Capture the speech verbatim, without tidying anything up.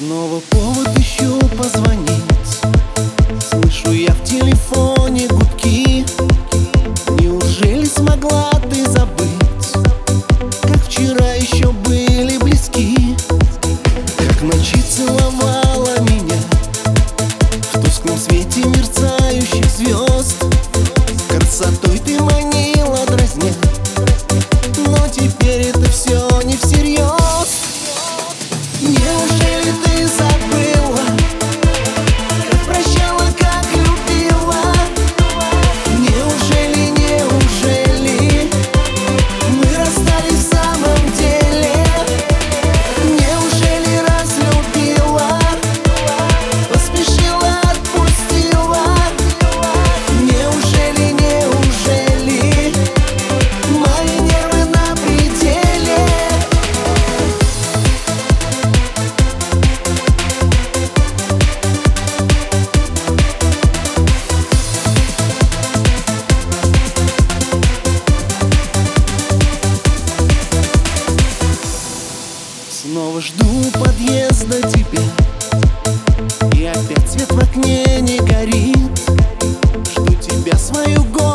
Снова повод ищу позвонить. Слышу я в телефоне гудки. Неужели смогла ты забыть, как вчера еще были близки? Как в ночи целовала меня в тусклом свете мерцающих звезд. Красотой ты манила, дразня, но теперь это все не всерьез. Неужели ты забыла, как прощала, как любила? Неужели, неужели мы расстались в самом деле? Неужели разлюбила, поспешила, отпустила? Неужели, неужели мои нервы на пределе? Снова жду подъезда тебя, и опять свет в окне не горит. Жду тебя, свою голову